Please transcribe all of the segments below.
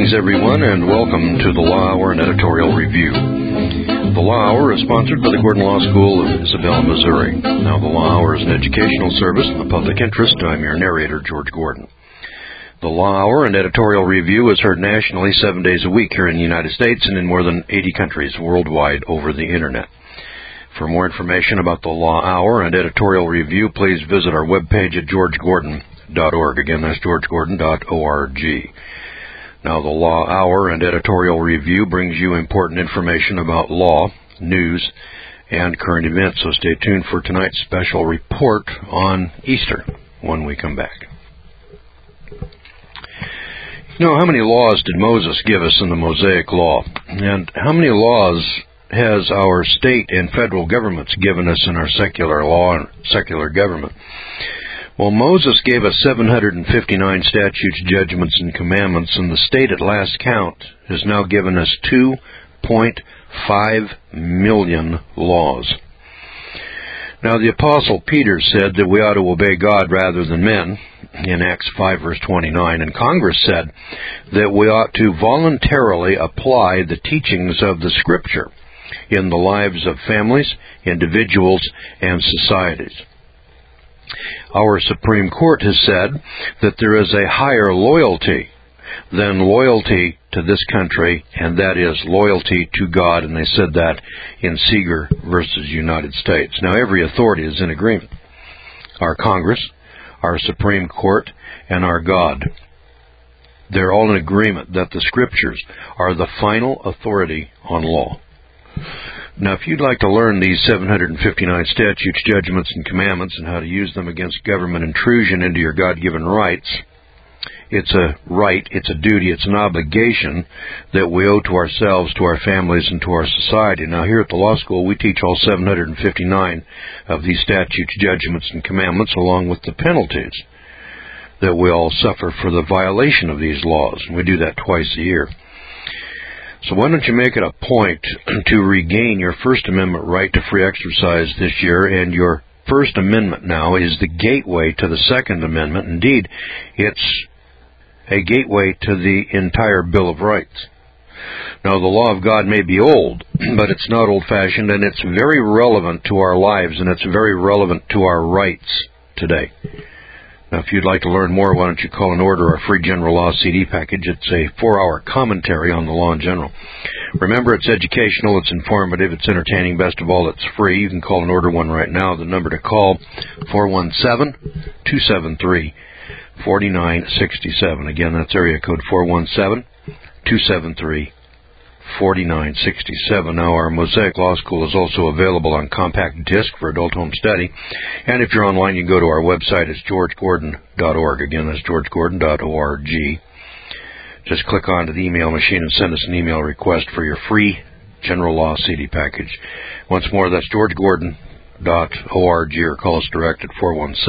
Greetings, everyone, and welcome to the Law Hour and Editorial Review. The Law Hour is sponsored by the Gordon Law School of Isabel, Missouri. Now, the Law Hour is an educational service in the public interest. I'm your narrator, George Gordon. The Law Hour and Editorial Review is heard nationally 7 days a week here in the United States and in more than 80 countries worldwide over the Internet. For more information about the Law Hour and Editorial Review, please visit our webpage at georgegordon.org. Again, that's georgegordon.org. Now, the Law Hour and Editorial Review brings you important information about law, news, and current events. So stay tuned for tonight's special report on Easter when we come back. You know, how many laws did Moses give us in the Mosaic Law? And how many laws has our state and federal governments given us in our secular law and secular government? Well, Moses gave us 759 statutes, judgments, and commandments, and the state at last count has now given us 2.5 million laws. Now, the Apostle Peter said that we ought to obey God rather than men in Acts 5, verse 29, and Congress said that we ought to voluntarily apply the teachings of the Scripture in the lives of families, individuals, and societies. Our Supreme Court has said that there is a higher loyalty than loyalty to this country, and that is loyalty to God, and they said that in Seeger versus United States. Now, every authority is in agreement. Our Congress, our Supreme Court, and our God. They're all in agreement that the Scriptures are the final authority on law. Now, if you'd like to learn these 759 statutes, judgments, and commandments and how to use them against government intrusion into your God-given rights, it's a right, it's a duty, it's an obligation that we owe to ourselves, to our families, and to our society. Now, here at the law school, we teach all 759 of these statutes, judgments, and commandments, along with the penalties that we all suffer for the violation of these laws. And we do that twice a year. So why don't you make it a point to regain your First Amendment right to free exercise this year, and your First Amendment now is the gateway to the Second Amendment. Indeed, it's a gateway to the entire Bill of Rights. Now, the law of God may be old, but it's not old-fashioned, and it's very relevant to our lives, and it's very relevant to our rights today. Now, if you'd like to learn more, why don't you call and order our free General Law CD package. It's a 4-hour commentary on the law in general. Remember, it's educational, it's informative, it's entertaining. Best of all, it's free. You can call and order one right now. The number to call, 417-273-4967. Again, that's area code 417-273-4967. Now, our Mosaic Law School is also available on compact disc for adult home study. And if you're online, you can go to our website. It's georgegordon.org. Again, that's georgegordon.org. Just click onto the email machine and send us an email request for your free General Law CD package. Once more, that's georgegordon.org, or call us direct at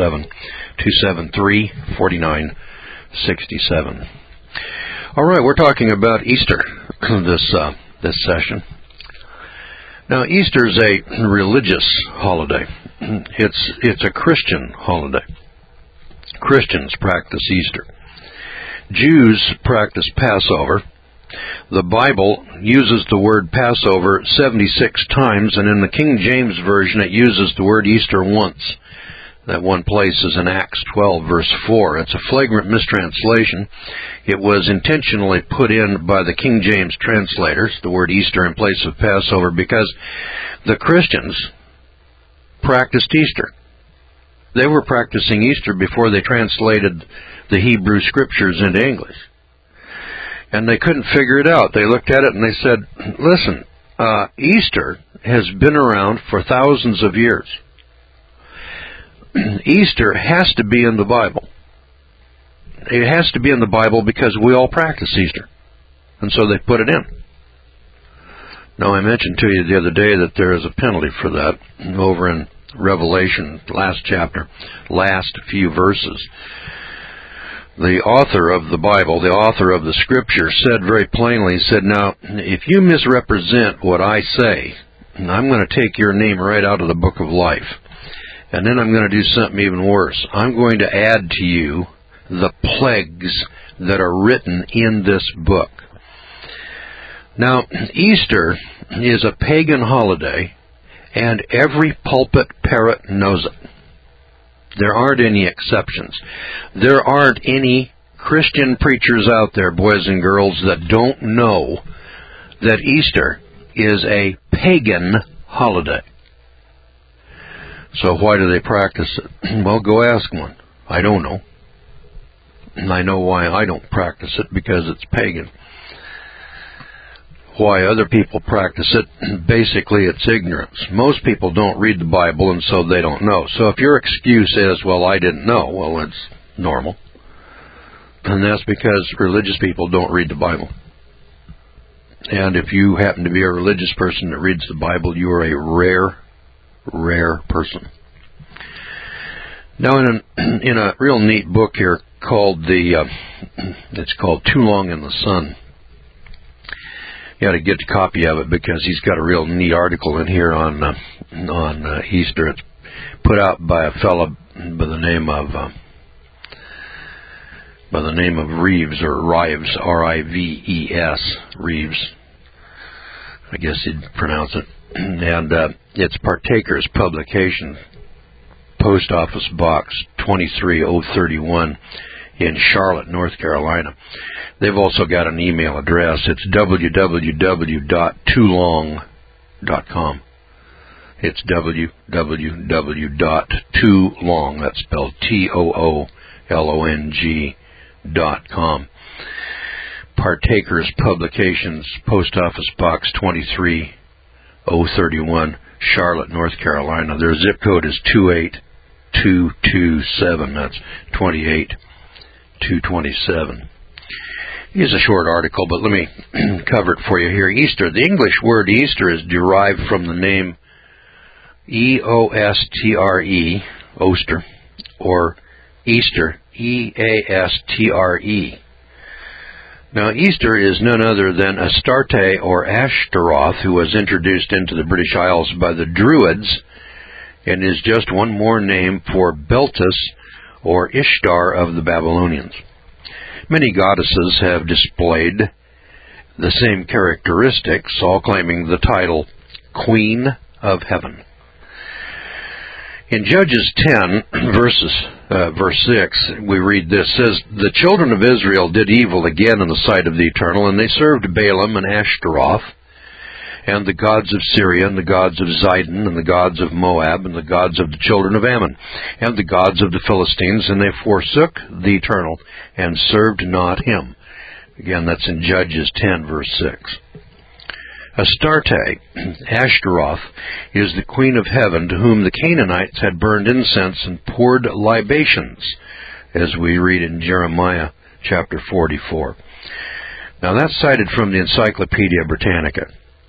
417-273-4967. All right, we're talking about Easter this session. Now, Easter is a religious holiday. It's a Christian holiday. Christians practice Easter. Jews practice Passover. The Bible uses the word Passover 76 times, and in the King James Version it uses the word Easter once. That one place is in Acts 12, verse 4. It's a flagrant mistranslation. It was intentionally put in by the King James translators, the word Easter in place of Passover, because the Christians practiced Easter. They were practicing Easter before they translated the Hebrew Scriptures into English. And they couldn't figure it out. They looked at it and they said, listen, Easter has been around for thousands of years. Easter has to be in the Bible. It has to be in the Bible because we all practice Easter. And so they put it in. Now, I mentioned to you the other day that there is a penalty for that over in Revelation, last chapter, last few verses. The author of the Bible, the author of the Scripture, said very plainly, he said, now, if you misrepresent what I say, I'm going to take your name right out of the book of life. And then I'm going to do something even worse. I'm going to add to you the plagues that are written in this book. Now, Easter is a pagan holiday, and every pulpit parrot knows it. There aren't any exceptions. There aren't any Christian preachers out there, boys and girls, that don't know that Easter is a pagan holiday. So why do they practice it? Well, go ask one. I don't know. And I know why I don't practice it, because it's pagan. Why other people practice it, basically it's ignorance. Most people don't read the Bible, and so they don't know. So if your excuse is, well, I didn't know, well, it's normal. And that's because religious people don't read the Bible. And if you happen to be a religious person that reads the Bible, you are a rare person. Now, in a real neat book here called it's called Too Long in the Sun. You got to get a copy of it because he's got a real neat article in here on Easter. It's put out by a fellow by the name of Reeves, or Rives, R-I-V-E-S, Reeves. I guess he'd pronounce it. And it's Partakers Publication, Post Office Box 23031 in Charlotte, North Carolina. They've also got an email address. It's www.toolong.com. It's www.toolong, that's spelled TOOLONG.com. Partakers Publications, Post Office Box 23031, Charlotte, North Carolina. Their zip code is 28227. That's 28227. Here's a short article, but let me cover it for you here. Easter. The English word Easter is derived from the name E-O-S-T-R-E, Oster, or Easter, E-A-S-T-R-E. Now, Easter is none other than Astarte or Ashtaroth, who was introduced into the British Isles by the Druids, and is just one more name for Beltis or Ishtar of the Babylonians. Many goddesses have displayed the same characteristics, all claiming the title Queen of Heaven. In Judges 10, verse 6, we read this, says, "The children of Israel did evil again in the sight of the Eternal, and they served Balaam and Ashtaroth, and the gods of Syria, and the gods of Zidon, and the gods of Moab, and the gods of the children of Ammon, and the gods of the Philistines, and they forsook the Eternal, and served not him." Again, that's in Judges 10, verse 6. Astarte, Ashtaroth, is the queen of heaven, to whom the Canaanites had burned incense and poured libations, as we read in Jeremiah chapter 44. Now, that's cited from the Encyclopedia Britannica.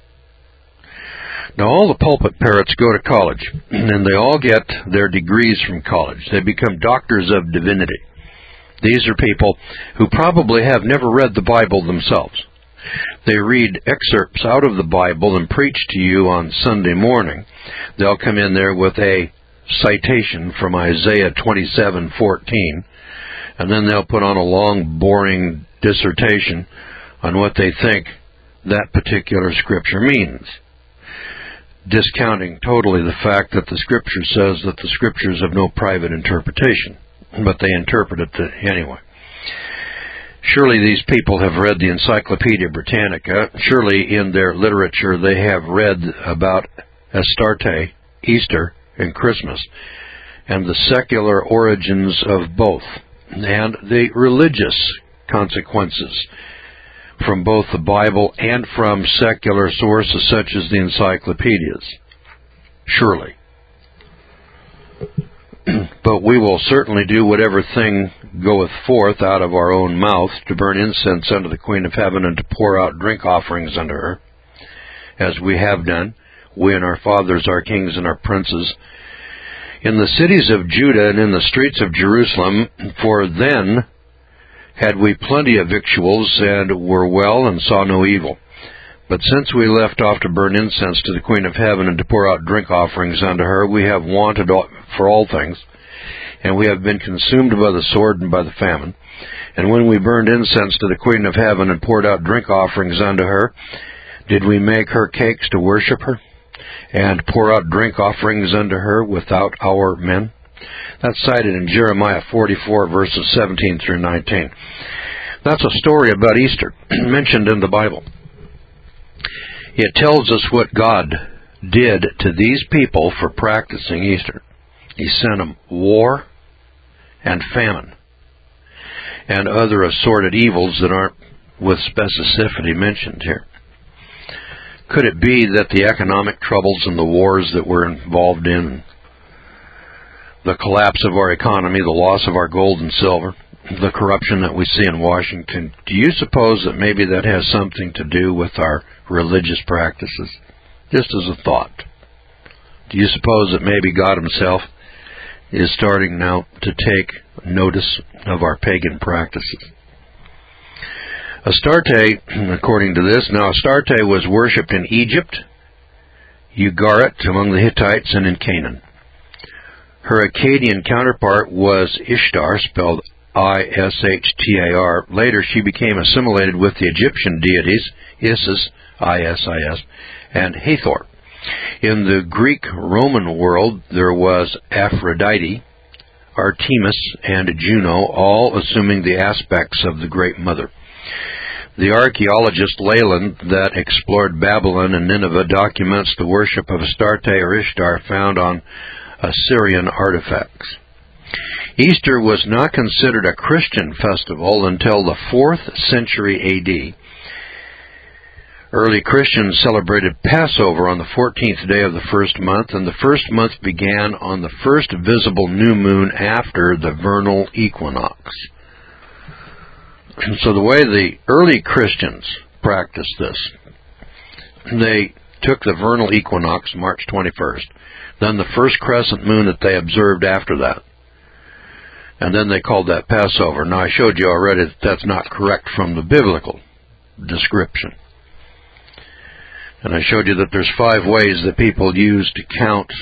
Now, all the pulpit parrots go to college, and they all get their degrees from college. They become doctors of divinity. These are people who probably have never read the Bible themselves. They read excerpts out of the Bible and preach to you on Sunday morning. They'll come in there with a citation from Isaiah 27:14, and then they'll put on a long, boring dissertation on what they think that particular scripture means, discounting totally the fact that the Scripture says that the Scriptures have no private interpretation, but they interpret it anyway. Surely these people have read the Encyclopedia Britannica. Surely in their literature they have read about Astarte, Easter, and Christmas, and the secular origins of both, and the religious consequences from both the Bible and from secular sources such as the encyclopedias. Surely. But we will certainly do whatever thing goeth forth out of our own mouth to burn incense unto the Queen of Heaven and to pour out drink offerings unto her, as we have done, we and our fathers, our kings and our princes, in the cities of Judah and in the streets of Jerusalem, for then had we plenty of victuals, and were well, and saw no evil. But since we left off to burn incense to the Queen of Heaven, and to pour out drink offerings unto her, we have wanted for all things, and we have been consumed by the sword and by the famine. And when we burned incense to the Queen of Heaven, and poured out drink offerings unto her, Did we make her cakes to worship her, and pour out drink offerings unto her without our men? That's cited in Jeremiah 44, verses 17 through 19. That's a story about Easter, mentioned in the Bible. It tells us what God did to these people for practicing Easter. He sent them war and famine and other assorted evils that aren't with specificity mentioned here. Could it be that the economic troubles and the wars that we're involved in, the collapse of our economy, the loss of our gold and silver, the corruption that we see in Washington, do you suppose that maybe that has something to do with our religious practices? Just as a thought. Do you suppose that maybe God himself is starting now to take notice of our pagan practices? Astarte, according to this, now Astarte was worshipped in Egypt, Ugarit among the Hittites, and in Canaan. Her Akkadian counterpart was Ishtar, spelled I-S-H-T-A-R. Later she became assimilated with the Egyptian deities, Isis, I-S-I-S, and Hathor. In the Greek-Roman world, there was Aphrodite, Artemis, and Juno, all assuming the aspects of the Great Mother. The archaeologist Leland, that explored Babylon and Nineveh, documents the worship of Astarte or Ishtar found on Assyrian artifacts. Easter was not considered a Christian festival until the 4th century A.D. Early Christians celebrated Passover on the 14th day of the first month, and the first month began on the first visible new moon after the vernal equinox. And so the way the early Christians practiced this, they took the vernal equinox, March 21st, then the first crescent moon that they observed after that, and then they called that Passover. Now I showed you already that that's not correct from the biblical description. And I showed you that there's 5 ways that people use to count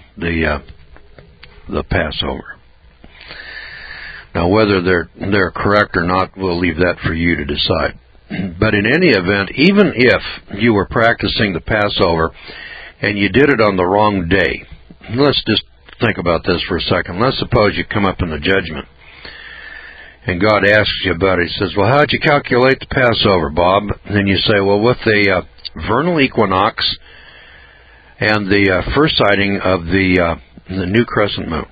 the Passover. Now, whether they're correct or not, we'll leave that for you to decide. But in any event, even if you were practicing the Passover and you did it on the wrong day, let's just think about this for a second. Let's suppose you come up in the judgment and God asks you about it. He says, well, how'd you calculate the Passover, Bob? And then you say, well, with the vernal equinox and the first sighting of the new crescent moon.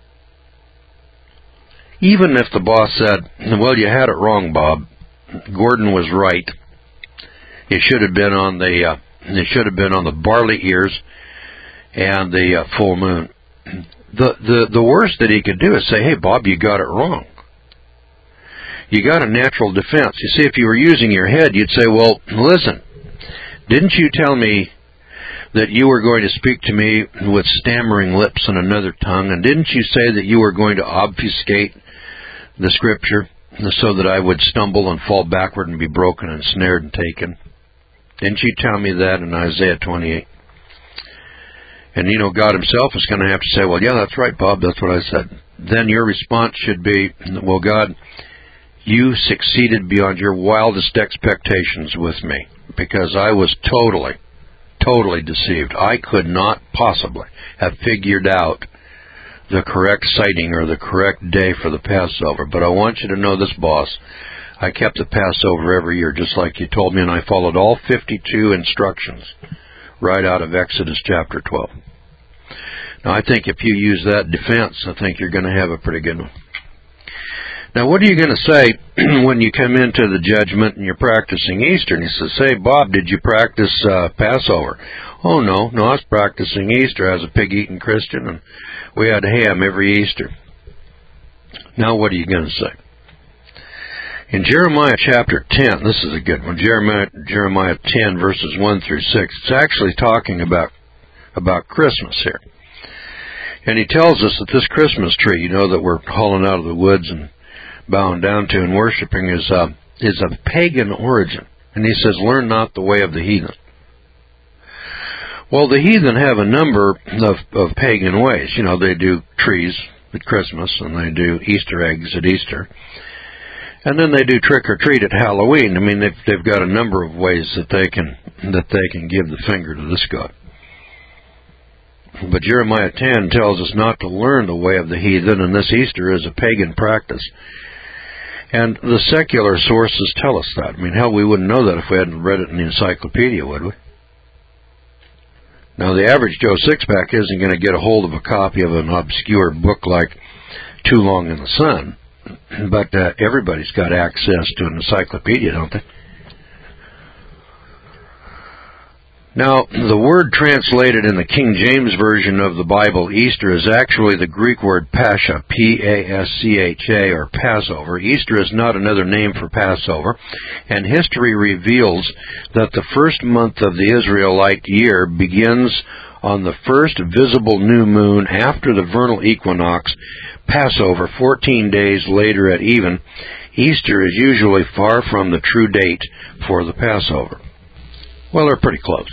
Even if the boss said, well, you had it wrong, Bob. Gordon was right. It should have been on the barley ears and the full moon. The worst that he could do is say, hey, Bob, you got it wrong. You got a natural defense. You see, if you were using your head, you'd say, well, listen, didn't you tell me that you were going to speak to me with stammering lips and another tongue? And didn't you say that you were going to obfuscate the Scripture so that I would stumble and fall backward and be broken and snared and taken? Didn't you tell me that in Isaiah 28? And you know, God himself is going to have to say, well, yeah, that's right, Bob, that's what I said. Then your response should be, well, God, you succeeded beyond your wildest expectations with me, because I was totally deceived. I could not possibly have figured out the correct sighting or the correct day for the Passover. But I want you to know this, boss. I kept the Passover every year, just like you told me, and I followed all 52 instructions right out of Exodus chapter 12. Now, I think if you use that defense, I think you're going to have a pretty good one. Now, what are you going to say when you come into the judgment and you're practicing Easter? And he says, hey, Bob, did you practice Passover? Oh, no, I was practicing Easter. I was a pig-eating Christian, and we had ham every Easter. Now, what are you going to say? In Jeremiah chapter 10, this is a good one, Jeremiah 10, verses 1 through 6, it's actually talking about Christmas here. And he tells us that this Christmas tree, you know, that we're hauling out of the woods and bowing down to and worshiping is of pagan origin. And he says, learn not the way of the heathen. Well, the heathen have a number of pagan ways. You know, they do trees at Christmas, and they do Easter eggs at Easter. And then they do trick-or-treat at Halloween. I mean, they've got a number of ways that they can that they can give the finger to this God. But Jeremiah 10 tells us not to learn the way of the heathen, and this Easter is a pagan practice. And the secular sources tell us that. I mean, hell, we wouldn't know that if we hadn't read it in the encyclopedia, would we? Now, the average Joe Sixpack isn't going to get a hold of a copy of an obscure book like Too Long in the Sun, but everybody's got access to an encyclopedia, don't they? Now, the word translated in the King James Version of the Bible, Easter, is actually the Greek word Pascha, P-A-S-C-H-A, or Passover. Easter is not another name for Passover, and history reveals that the first month of the Israelite year begins on the first visible new moon after the vernal equinox, Passover 14 days later at even. Easter is usually far from the true date for the Passover. Well, they're pretty close.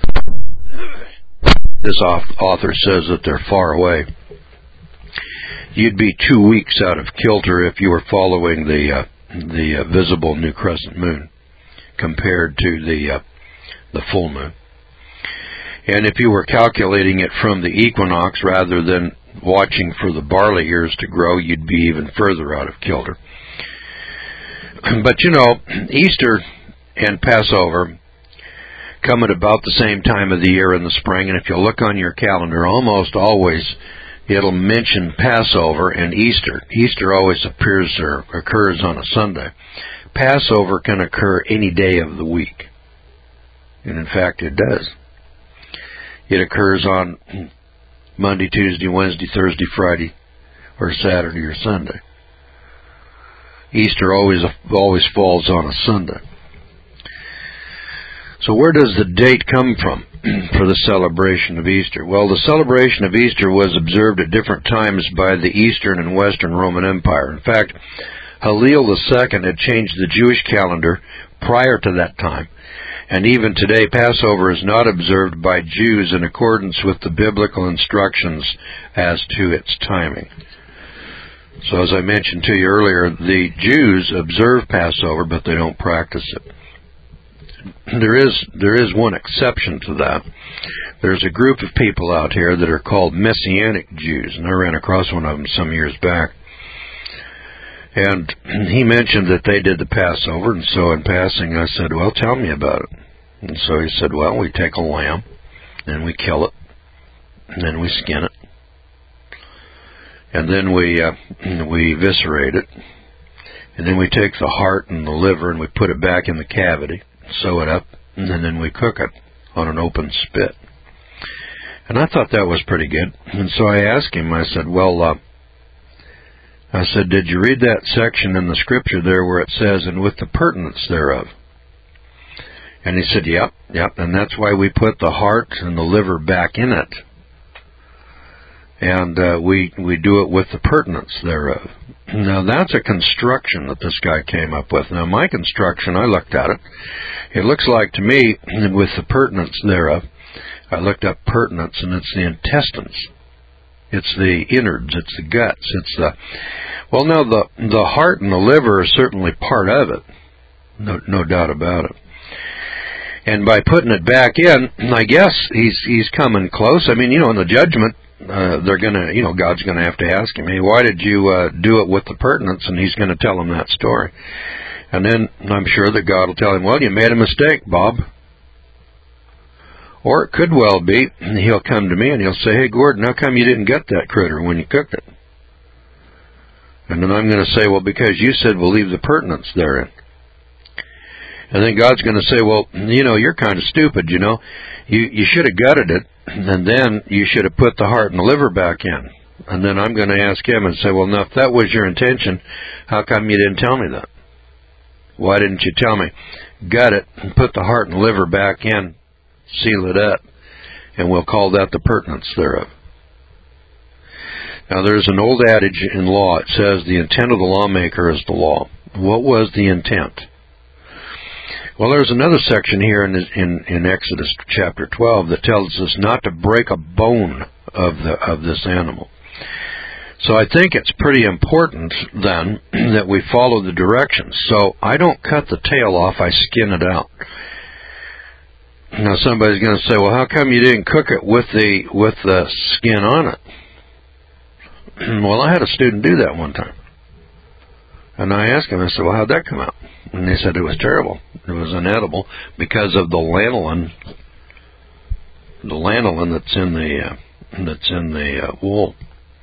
This author says that they're far away. You'd be 2 weeks out of kilter if you were following the visible new crescent moon compared to the full moon. And if you were calculating it from the equinox rather than watching for the barley ears to grow, you'd be even further out of kilter. But you know, Easter and Passover come at about the same time of the year in the spring, and if you look on your calendar, almost always it'll mention Passover and Easter. Easter always appears or occurs on a Sunday. Passover can occur any day of the week, and in fact it does. It occurs on Monday, Tuesday, Wednesday, Thursday, Friday, or Saturday or Sunday. Easter always falls on a Sunday. So where does the date come from for the celebration of Easter? Well, the celebration of Easter was observed at different times by the Eastern and Western Roman Empire. In fact, Hallel II had changed the Jewish calendar prior to that time. And even today, Passover is not observed by Jews in accordance with the biblical instructions as to its timing. So as I mentioned to you earlier, the Jews observe Passover, but they don't practice it. There is one exception to that. There's a group of people out here that are called Messianic Jews, and I ran across one of them some years back. And he mentioned that they did the Passover, and so in passing I said, well, tell me about it. And so he said, well, we take a lamb, and we kill it, and then we skin it, and then we eviscerate it, and then we take the heart and the liver and we put it back in the cavity, sew it up, and then we cook it on an open spit. And I thought that was pretty good. And so I asked him, I said, well, did you read that section in the scripture there where it says, and with the pertinence thereof? And he said, yep, and that's why we put the heart and the liver back in it. And we do it with the pertinence thereof. Now, that's a construction that this guy came up with. Now, my construction, I looked at it. It looks like to me, with the pertinence thereof, I looked up pertinence, and it's the intestines. It's the innards. It's the guts. It's the... Well, now, the heart and the liver are certainly part of it. No doubt about it. And by putting it back in, I guess he's coming close. I mean, in the judgment, they're gonna, God's gonna have to ask him, hey, why did you do it with the pertinence? And he's gonna tell him that story. And then I'm sure that God will tell him, well, you made a mistake, Bob. Or it could well be, he'll come to me and he'll say, hey, Gordon, how come you didn't gut that critter when you cooked it? And then I'm going to say, well, because you said we'll leave the pertinence therein. And then God's going to say, well, you're kind of stupid, You should have gutted it, and then you should have put the heart and the liver back in. And then I'm going to ask him and say, well, now, if that was your intention, how come you didn't tell me that? Why didn't you tell me? Gut it and put the heart and liver back in, seal it up, and we'll call that the pertinence thereof. Now, there's an old adage in law. It says the intent of the lawmaker is the law. What was the intent? Well, there's another section here in Exodus chapter 12 that tells us not to break a bone of this animal. So I think it's pretty important, then, that we follow the directions. So I don't cut the tail off, I skin it out. Now somebody's going to say, well, how come you didn't cook it with the skin on it? Well, I had a student do that one time. And I asked him, I said, well, how'd that come out? And they said it was terrible. It was inedible because of the lanolin that's in the wool.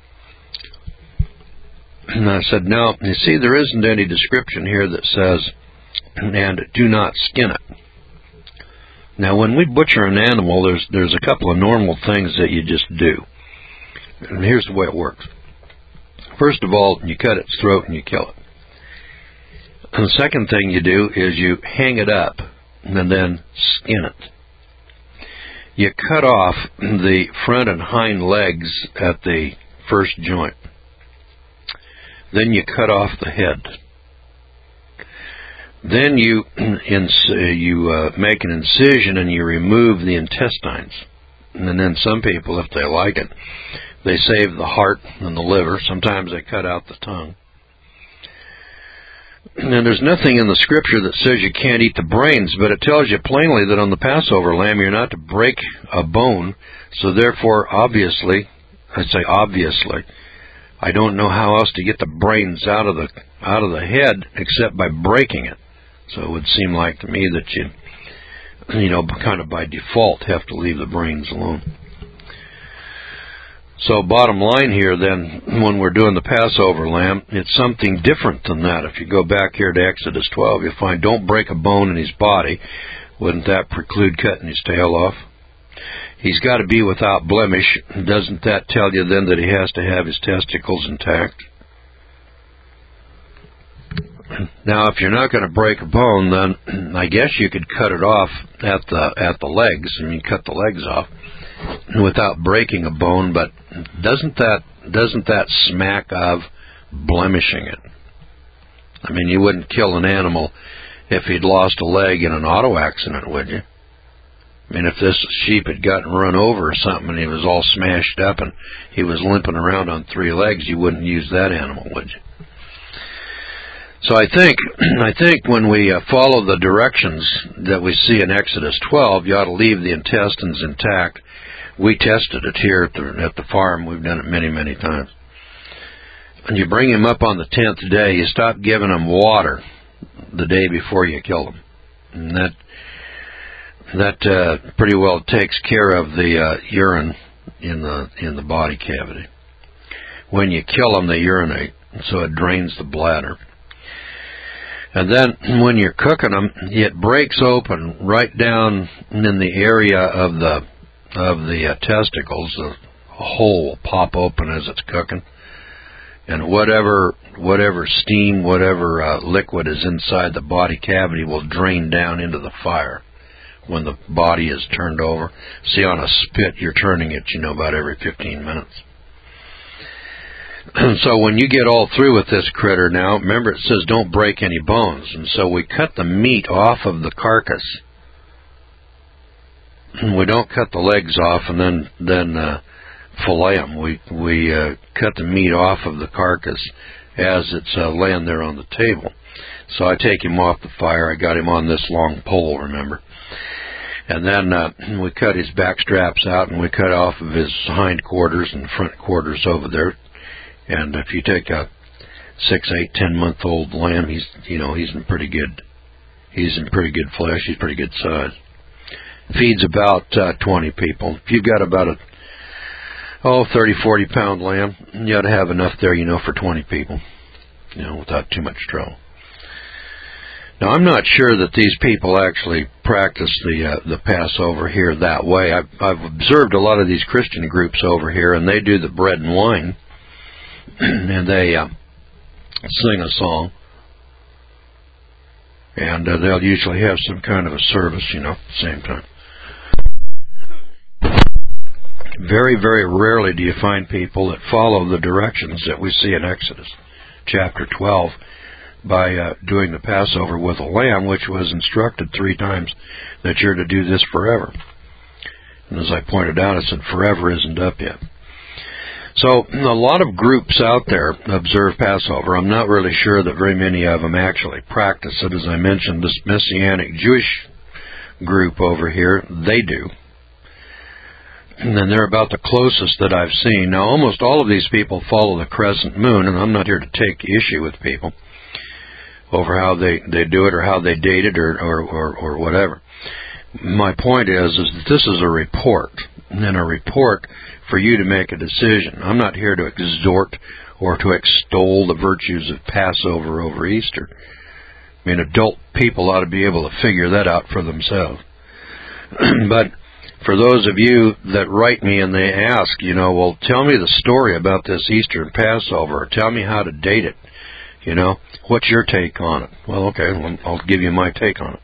And I said, no, you see, there isn't any description here that says, and do not skin it. Now, when we butcher an animal, there's a couple of normal things that you just do. And here's the way it works. First of all, you cut its throat and you kill it. And the second thing you do is you hang it up and then skin it. You cut off the front and hind legs at the first joint. Then you cut off the head. Then you make an incision and you remove the intestines. And then some people, if they like it, they save the heart and the liver. Sometimes they cut out the tongue. And there's nothing in the scripture that says you can't eat the brains, but it tells you plainly that on the Passover lamb you're not to break a bone. So therefore, obviously, I don't know how else to get the brains out of the head except by breaking it. So it would seem like to me that you kind of by default have to leave the brains alone. So bottom line here then, when we're doing the Passover lamb, it's something different than that. If you go back here to Exodus 12, you'll find don't break a bone in his body. Wouldn't that preclude cutting his tail off? He's got to be without blemish. Doesn't that tell you then that he has to have his testicles intact? Now, if you're not going to break a bone, then I guess you could cut it off at the legs. I mean, cut the legs off without breaking a bone. But doesn't that smack of blemishing it? I mean, you wouldn't kill an animal if he'd lost a leg in an auto accident, would you? I mean, if this sheep had gotten run over or something and he was all smashed up and he was limping around on 3 legs, you wouldn't use that animal, would you? So I think when we follow the directions that we see in Exodus 12, you ought to leave the intestines intact. We tested it here at the farm. We've done it many, many times. And you bring him up on the 10th day, you stop giving him water the day before you kill him. And that pretty well takes care of the urine in the body cavity. When you kill them, they urinate, so it drains the bladder. And then when you're cooking them, it breaks open right down in the area of the testicles. The hole will pop open as it's cooking, and whatever steam, whatever liquid is inside the body cavity will drain down into the fire when the body is turned over. See, on a spit, you're turning it, about every 15 minutes. So when you get all through with this critter now, remember it says don't break any bones. And so we cut the meat off of the carcass. We don't cut the legs off and then fillet them. We cut the meat off of the carcass as it's laying there on the table. So I take him off the fire. I got him on this long pole, remember. And then we cut his back straps out and we cut off of his hind quarters and front quarters over there. And if you take a 6, 8, 10-month-old lamb, he's in pretty good flesh. He's pretty good size. Feeds about 20 people. If you've got about a 30, 40-pound lamb, you ought to have enough there, for 20 people, without too much trouble. Now, I'm not sure that these people actually practice the Passover here that way. I've observed a lot of these Christian groups over here, and they do the bread and wine. And they sing a song, and they'll usually have some kind of a service, at the same time. Very, very rarely do you find people that follow the directions that we see in Exodus chapter 12 by doing the Passover with a lamb, which was instructed 3 times that you're to do this forever. And as I pointed out, I said forever isn't up yet. So a lot of groups out there observe Passover. I'm not really sure that very many of them actually practice it. As I mentioned, this Messianic Jewish group over here, they do. And they're about the closest that I've seen. Now, almost all of these people follow the crescent moon, and I'm not here to take issue with people over how they do it or how they date it or whatever. My point is that this is a report, and a report for you to make a decision. I'm not here to exhort or to extol the virtues of Passover over Easter. I mean, adult people ought to be able to figure that out for themselves. But for those of you that write me and they ask, well, tell me the story about this Easter and Passover, or tell me how to date it. What's your take on it? Well, okay, I'll give you my take on it.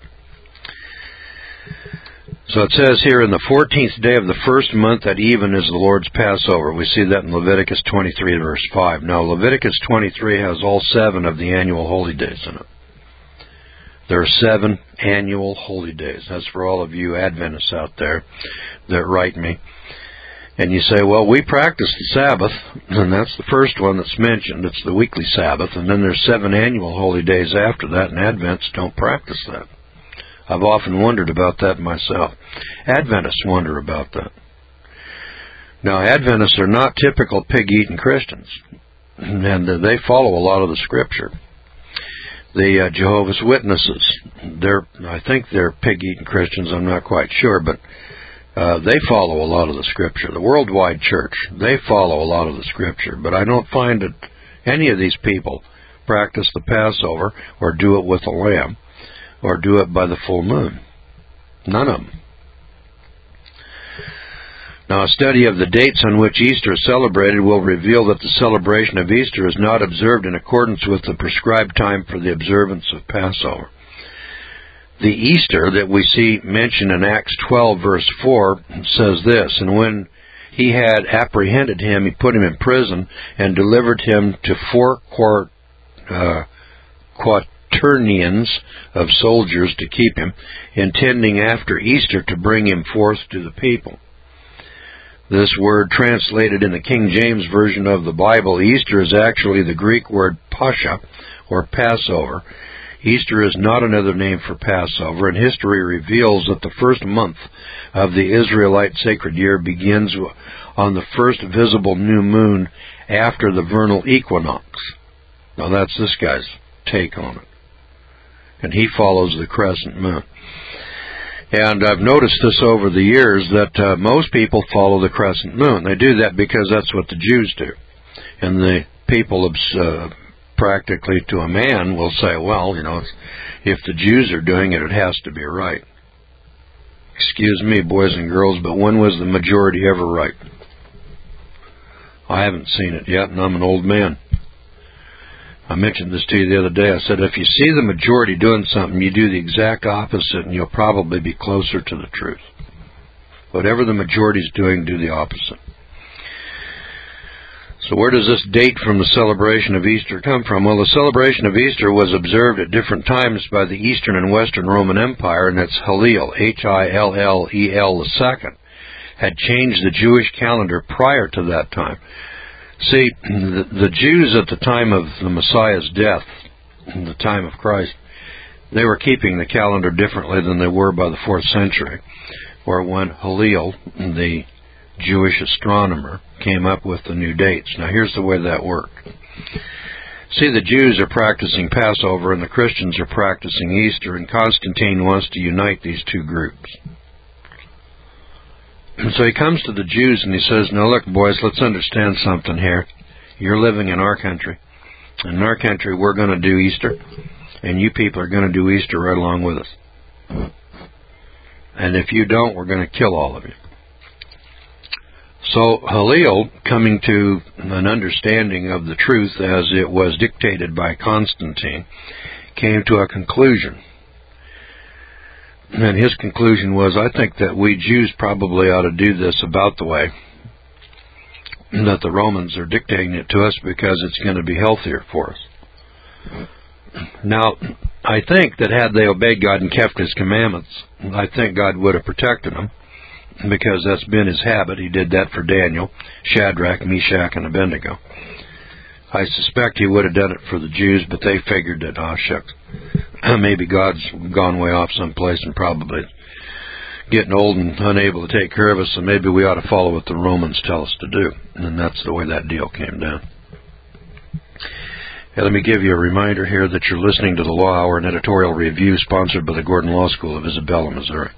So it says here, in the 14th day of the first month at even is the Lord's Passover. We see that in Leviticus 23, verse 5. Now, Leviticus 23 has all 7 of the annual holy days in it. There are 7 annual holy days. That's for all of you Adventists out there that write me. And you say, well, we practice the Sabbath, and that's the first one that's mentioned. It's the weekly Sabbath, and then there's 7 annual holy days after that, and Adventists don't practice that. I've often wondered about that myself. Adventists wonder about that. Now, Adventists are not typical pig-eating Christians, and they follow a lot of the Scripture. The Jehovah's Witnesses, I think they're pig-eating Christians, I'm not quite sure, but they follow a lot of the Scripture. The Worldwide Church, they follow a lot of the Scripture, but I don't find that any of these people practice the Passover or do it with a lamb or do it by the full moon. None of them. Now, a study of the dates on which Easter is celebrated will reveal that the celebration of Easter is not observed in accordance with the prescribed time for the observance of Passover. The Easter that we see mentioned in Acts 12, verse 4, says this, and when he had apprehended him, he put him in prison and delivered him to 4 quaternions of soldiers to keep him, intending after Easter to bring him forth to the people. This word, translated in the King James Version of the Bible, Easter, is actually the Greek word Pascha, or Passover. Easter is not another name for Passover, and history reveals that the first month of the Israelite sacred year begins on the first visible new moon after the vernal equinox. Now that's this guy's take on it. And he follows the crescent moon. And I've noticed this over the years that most people follow the crescent moon. They do that because that's what the Jews do. And the people practically to a man will say, well, if the Jews are doing it, it has to be right. Excuse me, boys and girls, but when was the majority ever right? I haven't seen it yet, and I'm an old man. I mentioned this to you the other day. I said, if you see the majority doing something, you do the exact opposite, and you'll probably be closer to the truth. Whatever the majority's doing, do the opposite. So where does this date from the celebration of Easter come from? Well, the celebration of Easter was observed at different times by the Eastern and Western Roman Empire, and its Hillel, Hillel II, had changed the Jewish calendar prior to that time. See, the Jews at the time of the Messiah's death, in the time of Christ, they were keeping the calendar differently than they were by the 4th century, or when Hillel, the Jewish astronomer, came up with the new dates. Now here's the way that worked. See, the Jews are practicing Passover and the Christians are practicing Easter, and Constantine wants to unite these two groups. And so he comes to the Jews and he says, now look, boys, let's understand something here. You're living in our country. In our country, we're going to do Easter, and you people are going to do Easter right along with us. And if you don't, we're going to kill all of you. So Hillel, coming to an understanding of the truth as it was dictated by Constantine, came to a conclusion. And his conclusion was, I think that we Jews probably ought to do this about the way that the Romans are dictating it to us, because it's going to be healthier for us. Now, I think that had they obeyed God and kept His commandments, I think God would have protected them, because that's been His habit. He did that for Daniel, Shadrach, Meshach, and Abednego. I suspect He would have done it for the Jews, but they figured that, shucks, maybe God's gone way off someplace and probably getting old and unable to take care of us, so maybe we ought to follow what the Romans tell us to do. And that's the way that deal came down. Let me give you a reminder here that you're listening to the Law Hour, an editorial review sponsored by the Gordon Law School of Isabella, Missouri.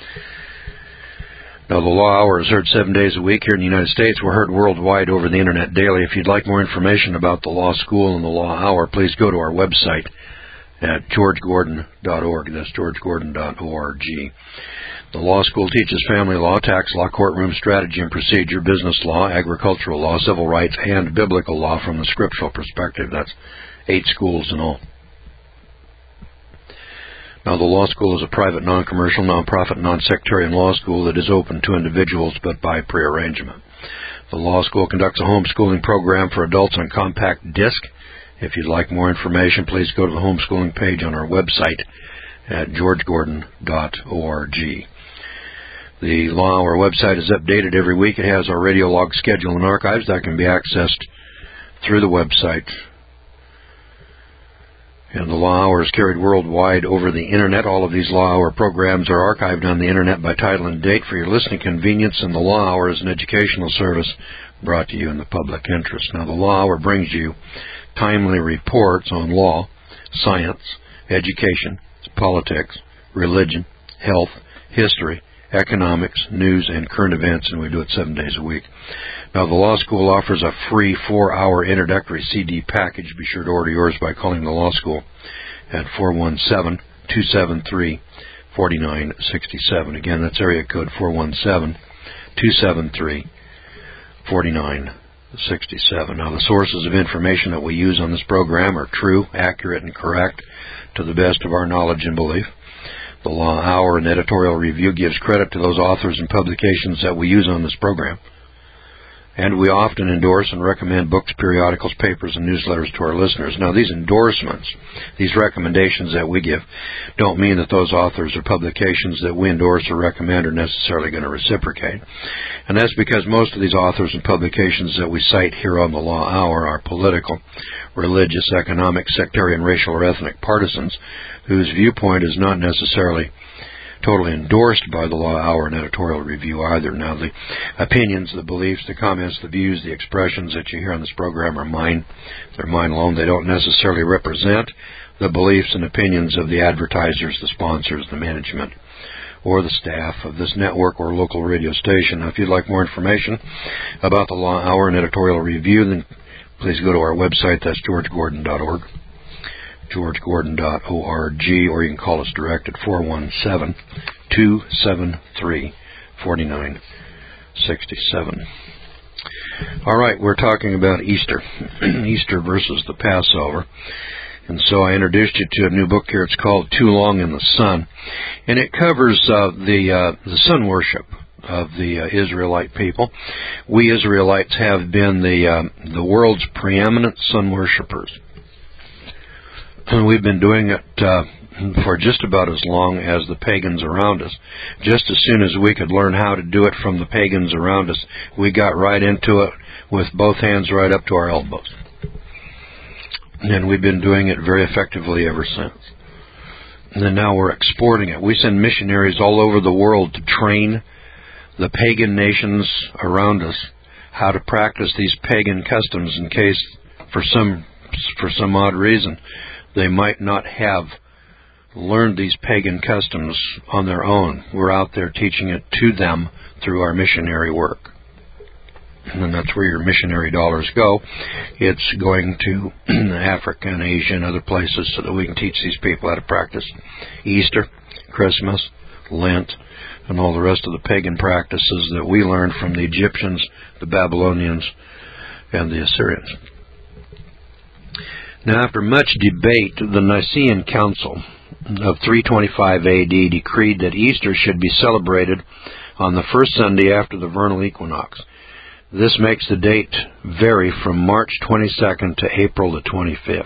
Now, the Law Hour is heard 7 days a week here in the United States. We're heard worldwide over the Internet daily. If you'd like more information about the Law School and the Law Hour, please go to our website at georgegordon.org. That's georgegordon.org. The law school teaches family law, tax law, courtroom strategy and procedure, business law, agricultural law, civil rights, and biblical law from the scriptural perspective. That's 8 schools in all. Now, the law school is a private, non-commercial, non-profit, non-sectarian law school that is open to individuals but by prearrangement. The law school conducts a homeschooling program for adults on compact disc. If you'd like more information, please go to the homeschooling page on our website at georgegordon.org. The Law Hour website is updated every week. It has our radio log schedule and archives that can be accessed through the website. And the Law Hour is carried worldwide over the Internet. All of these Law Hour programs are archived on the Internet by title and date for your listening convenience, and the Law Hour is an educational service brought to you in the public interest. Now, the Law Hour brings you timely reports on law, science, education, politics, religion, health, history, economics, news, and current events, and we do it 7 days a week. Now, the Law School offers a free 4-hour introductory CD package. Be sure to order yours by calling the Law School at 417-273-4967. Again, that's area code 417-273-4967. Now, the sources of information that we use on this program are true, accurate, and correct to the best of our knowledge and belief. The Law Hour and editorial review gives credit to those authors and publications that we use on this program. And we often endorse and recommend books, periodicals, papers, and newsletters to our listeners. Now, these endorsements, these recommendations that we give, don't mean that those authors or publications that we endorse or recommend are necessarily going to reciprocate. And that's because most of these authors and publications that we cite here on the Law Hour are political, religious, economic, sectarian, racial, or ethnic partisans whose viewpoint is not necessarily totally endorsed by the Law Hour and editorial review either. Now, the opinions, the beliefs, the comments, the views, the expressions that you hear on this program are mine. They're mine alone. They don't necessarily represent the beliefs and opinions of the advertisers, the sponsors, the management, or the staff of this network or local radio station. Now, if you'd like more information about the Law Hour and editorial review, then please go to our website. That's georgegordon.org. georgegordon.org, or you can call us direct at 417-273-4967. All right, we're talking about Easter, Easter versus the Passover. And so I introduced you to a new book here. It's called Too Long in the Sun, and it covers the sun worship of the Israelite people. We Israelites have been the world's preeminent sun worshipers. And we've been doing it for just about as long as the pagans around us. Just as soon as we could learn how to do it from the pagans around us, we got right into it with both hands right up to our elbows. And we've been doing it very effectively ever since. And then now we're exporting it. We send missionaries all over the world to train the pagan nations around us how to practice these pagan customs in case, for some odd reason, they might not have learned these pagan customs on their own. We're out there teaching it to them through our missionary work. And that's where your missionary dollars go. It's going to Africa and Asia and other places so that we can teach these people how to practice Easter, Christmas, Lent, and all the rest of the pagan practices that we learned from the Egyptians, the Babylonians, and the Assyrians. Now, after much debate, the Nicene Council of 325 A.D. decreed that Easter should be celebrated on the first Sunday after the vernal equinox. This makes the date vary from March 22nd to April the 25th.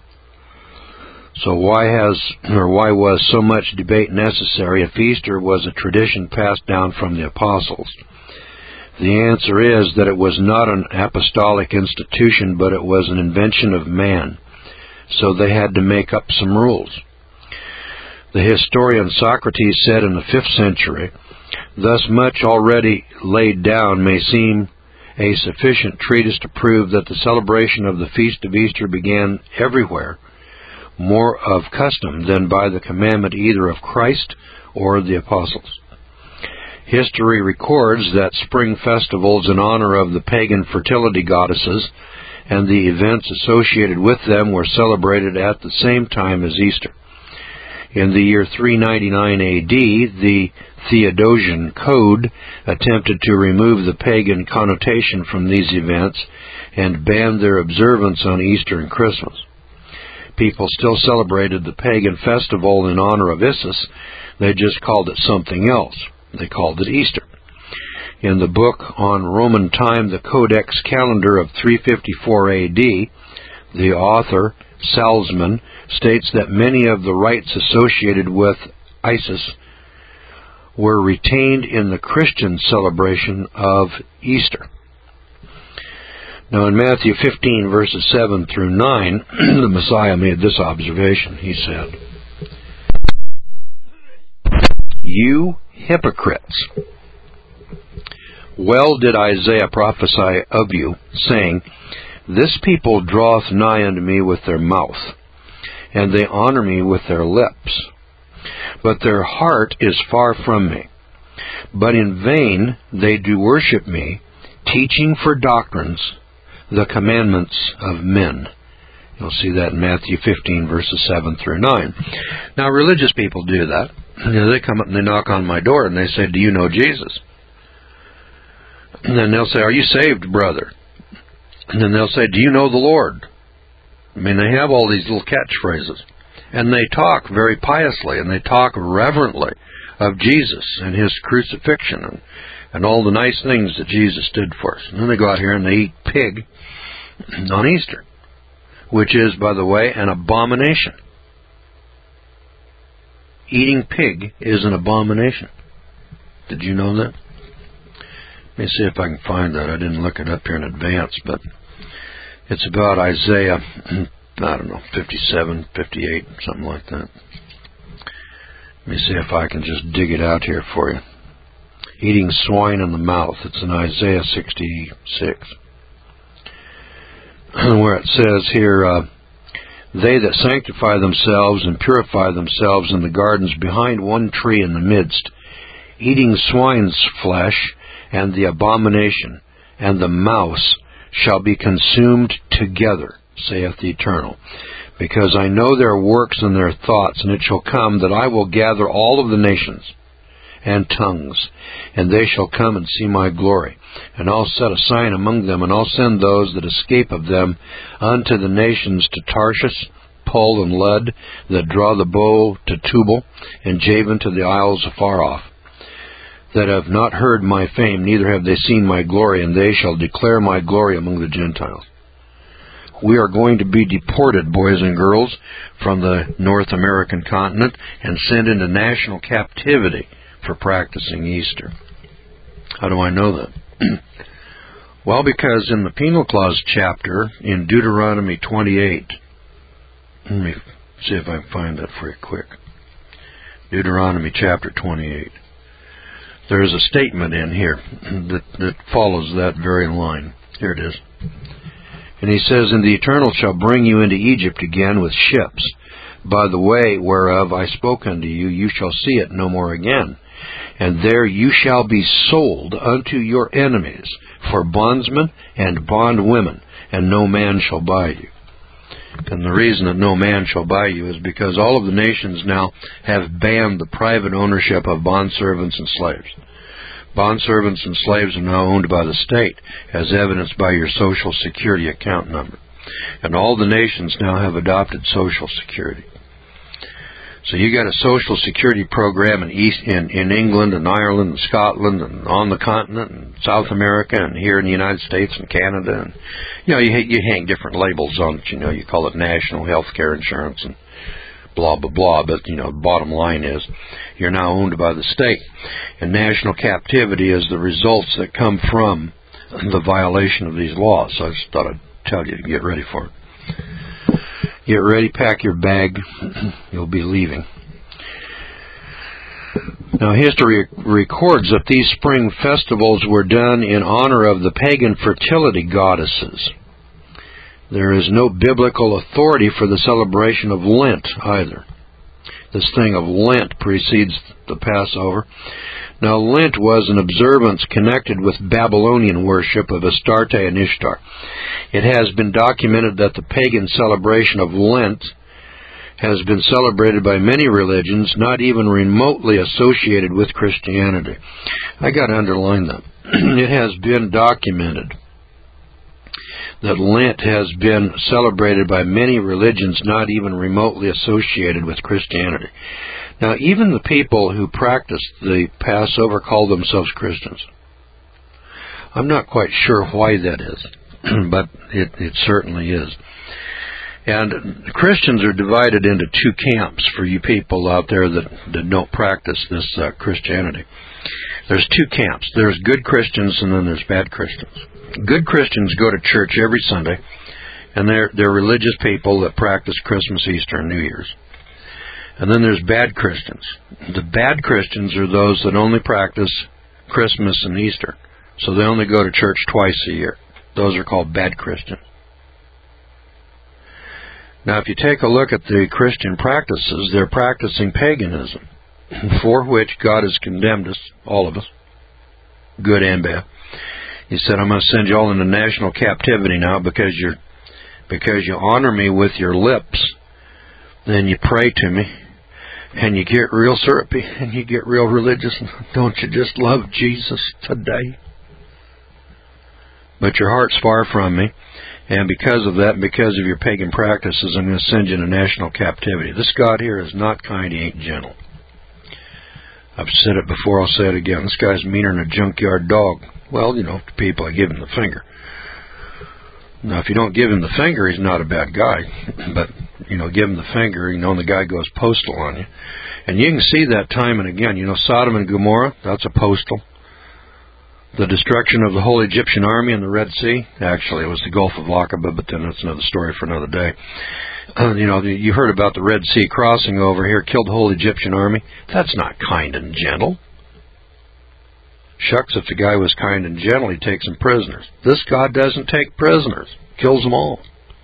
So why was so much debate necessary if Easter was a tradition passed down from the apostles? The answer is that it was not an apostolic institution, but it was an invention of man. So they had to make up some rules. The historian Socrates said in the 5th century Thus much already laid down may seem a sufficient treatise to prove that the celebration of the Feast of Easter began everywhere, more of custom than by the commandment either of Christ or the apostles. History records that spring festivals in honor of the pagan fertility goddesses and the events associated with them were celebrated at the same time as Easter. In the year 399 AD, the Theodosian Code attempted to remove the pagan connotation from these events and banned their observance on Easter and Christmas. People still celebrated the pagan festival in honor of Isis. They just called it something else. They called it Easter. In the book on Roman time, the Codex Calendar of 354 AD, the author, Salzman, states that many of the rites associated with Isis were retained in the Christian celebration of Easter. Now in Matthew 15, verses 7 through 9, the Messiah made this observation. He said, "You hypocrites! Well did Isaiah prophesy of you, saying, This people draweth nigh unto me with their mouth, and they honor me with their lips. But their heart is far from me. But in vain they do worship me, teaching for doctrines the commandments of men." You'll see that in Matthew 15, verses 7 through 9. Now, religious people do that. They come up and they knock on my door and they say, "Do you know Jesus?" And then they'll say, "Are you saved, brother?" And then they'll say, "Do you know the Lord?" I mean, they have all these little catchphrases. And they talk very piously and they talk reverently of Jesus and His crucifixion and all the nice things that Jesus did for us. And then they go out here and they eat pig on Easter, which is, by the way, an abomination. Eating pig is an abomination. Did you know that? Let me see if I can find that. I didn't look it up here in advance, but it's about Isaiah, 57, 58, something like that. Let me see if I can just dig it out here for you. Eating swine in the mouth. It's in Isaiah 66. Where it says here, "They that sanctify themselves and purify themselves in the gardens behind one tree in the midst, eating swine's flesh and the abomination, and the mouse shall be consumed together, saith the Eternal. Because I know their works and their thoughts, and it shall come that I will gather all of the nations and tongues, and they shall come and see my glory. And I'll set a sign among them, and I'll send those that escape of them unto the nations, to Tarshish, Pul, and Lud, that draw the bow to Tubal, and Javan to the isles afar off, that have not heard my fame, neither have they seen my glory, and they shall declare my glory among the Gentiles." We are going to be deported, boys and girls, from the North American continent and sent into national captivity for practicing Easter. How do I know that? Well, because in the Penal Clause chapter in Deuteronomy 28, let me see if I can find that for you quick. Deuteronomy chapter 28. There is a statement in here that follows that very line. Here it is. And he says, "And the Eternal shall bring you into Egypt again with ships. By the way whereof I spoke unto you, you shall see it no more again. And there you shall be sold unto your enemies for bondsmen and bondwomen, and no man shall buy you." And the reason that no man shall buy you is because all of the nations now have banned the private ownership of bondservants and slaves. Bondservants and slaves are now owned by the state, as evidenced by your Social Security account number. And all the nations now have adopted Social Security. So you got a Social Security program in England and Ireland and Scotland and on the continent and South America and here in the United States and Canada. And you hang different labels on it. You call it national health care insurance and blah, blah, blah. But, the bottom line is you're now owned by the state. And national captivity is the results that come from the violation of these laws. So I just thought I'd tell you to get ready for it. Get ready, pack your bag. You'll be leaving. Now, history records that these spring festivals were done in honor of the pagan fertility goddesses. There is no biblical authority for the celebration of Lent either. This thing of Lent precedes the Passover. Now, Lent was an observance connected with Babylonian worship of Astarte and Ishtar. It has been documented that the pagan celebration of Lent has been celebrated by many religions, not even remotely associated with Christianity. I got to underline that. It has been documented that Lent has been celebrated by many religions not even remotely associated with Christianity. Now, even the people who practiced the Passover call themselves Christians. I'm not quite sure why that is, but it certainly is. And Christians are divided into two camps for you people out there that don't practice this Christianity. There's two camps. There's good Christians and then there's bad Christians. Good Christians go to church every Sunday, and they're religious people that practice Christmas, Easter, and New Year's. And then there's bad Christians. The bad Christians are those that only practice Christmas and Easter. So they only go to church twice a year. Those are called bad Christians. Now, if you take a look at the Christian practices, they're practicing paganism, for which God has condemned us, all of us, good and bad. He said, I'm going to send you all into national captivity now because you honor me with your lips, then you pray to me, and you get real syrupy, and you get real religious. Don't you just love Jesus today? But your heart's far from me, and because of that, because of your pagan practices, I'm going to send you into national captivity. This God here is not kind, he ain't gentle. I've said it before, I'll say it again. This guy's meaner than a junkyard dog. Well, to people, I give him the finger. Now, if you don't give him the finger, he's not a bad guy. But, give him the finger, and the guy goes postal on you. And you can see that time and again. Sodom and Gomorrah, that's a postal. The destruction of the whole Egyptian army in the Red Sea, actually, it was the Gulf of Aqaba, but then that's another story for another day. You heard about the Red Sea crossing over here, killed the whole Egyptian army. That's not kind and gentle. Shucks, if the guy was kind and gentle, he'd take some prisoners. This God doesn't take prisoners. Kills them all.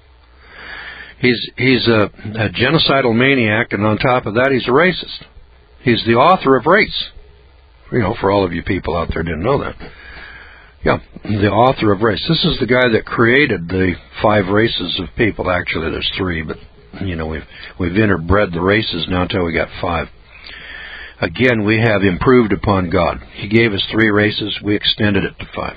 He's a genocidal maniac, and on top of that, he's a racist. He's the author of race. For all of you people out there who didn't know that. Yeah, the author of race. This is the guy that created the 5 races of people. Actually, there's 3, but, we've interbred the races now until we got 5. Again, we have improved upon God. He gave us 3 races. We extended it to 5.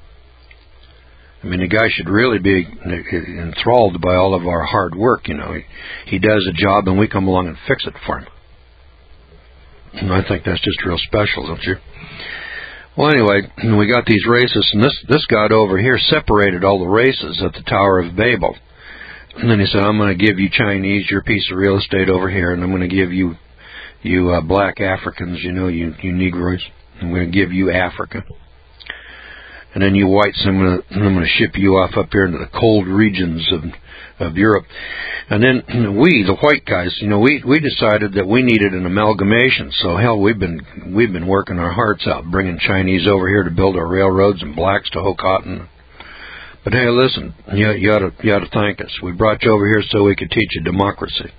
The guy should really be enthralled by all of our hard work, He does a job and we come along and fix it for him. And I think that's just real special, don't you? Well, anyway, we got these races, and this God over here separated all the races at the Tower of Babel. And then he said, I'm going to give you Chinese, your piece of real estate over here, and I'm going to give you black Africans, you Negroes. I'm going to give you Africa. And then you whites, I'm going to ship you off up here into the cold regions of Europe. And then we, the white guys, we decided that we needed an amalgamation. So hell, we've been working our hearts out, bringing Chinese over here to build our railroads and blacks to hoe cotton. But hey, listen, you ought to thank us. We brought you over here so we could teach you democracy.